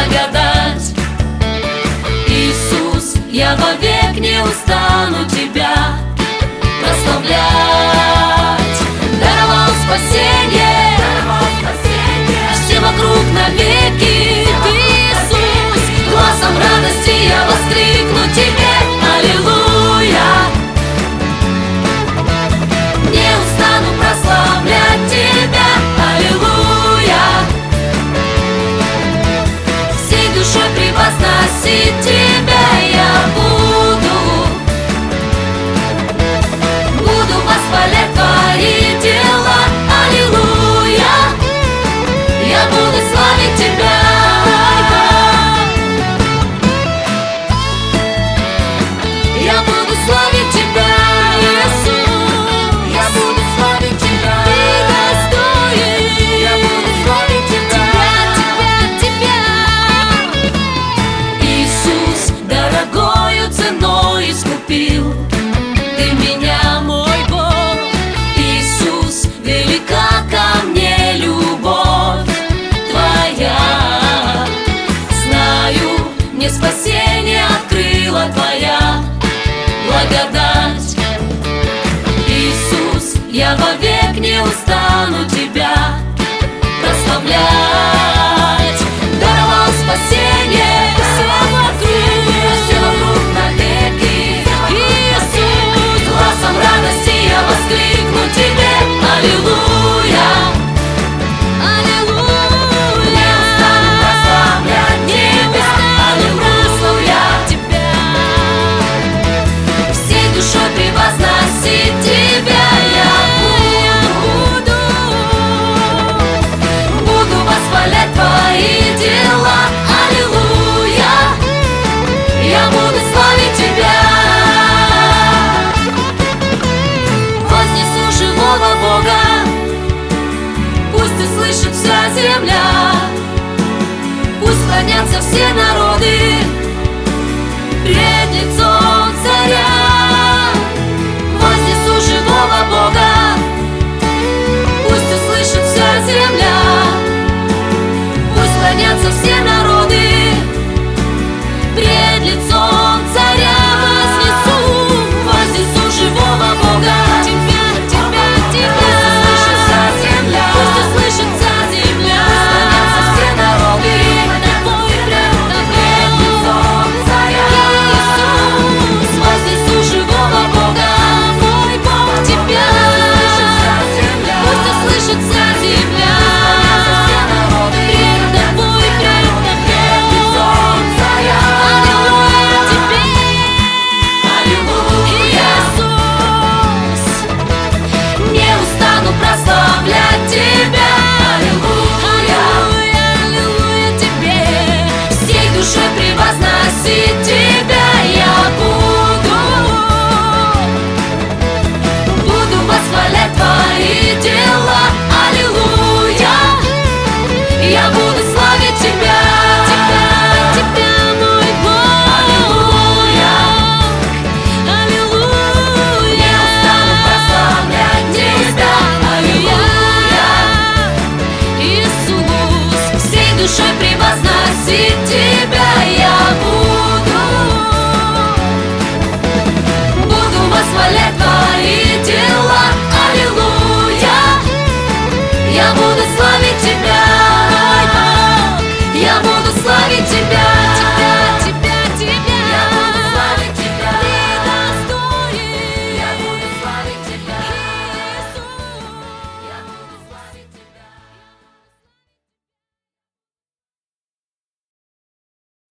благодать. Иисус, я вовек не устану Тебя прославлять. Даровал спасение, все вокруг навеки. Ты, Иисус, гласом радости я воскликну Тебе. Аллилуйя! Не устану прославлять Тебя. Аллилуйя! Всей душой превозносить Тебя я буду восхвалять Твои дела. Аллилуйя! Я буду славить Тебя. Я буду славить Тебя, Иисус. Я буду славить Тебя. Ты достоин. Я буду славить Тебя. Тебя. Иисус дорогою ценой искупил Ты меня, мой Бог. Иисус, велика ко мне любовь Твоя. Знаю, мне спасение открыла Твоя благодать. Иисус, я вовек не устану Тебя прославлять. Даровал спасение, все вокруг навеки. Иисус, гласом радости я воскликну Тебе. Аллилуйя! Аллилуйя! Не устану прославлять Тебя. Аллилуйя! Всей душой превозносить Тебя я буду восхвалять Твои дела. Аллилуйя! Я буду славить Тебя. Вознесу живого Бога, пусть услышит вся земля, пусть склонятся все народы пред лицом Царя. Вознесу живого Бога, пусть услышит вся земля, пусть склонятся все народы пред лицом Царя. Вознесу живого Бога, пусть услышит вся земля, склонятся все народы пред лицом Царя. Вознесу живого Бога, мой Бог, Тебя. Пусть услышит вся земля, пред лицом Царя. Аллилуйя Тебе, аллилуйя, Иисус. Не устану прославлять Тебя. Аллилуйя, аллилуйя Тебе. Всей душой превозносить Тебя я буду восхвалять Твои дела. Аллилуйя! Я буду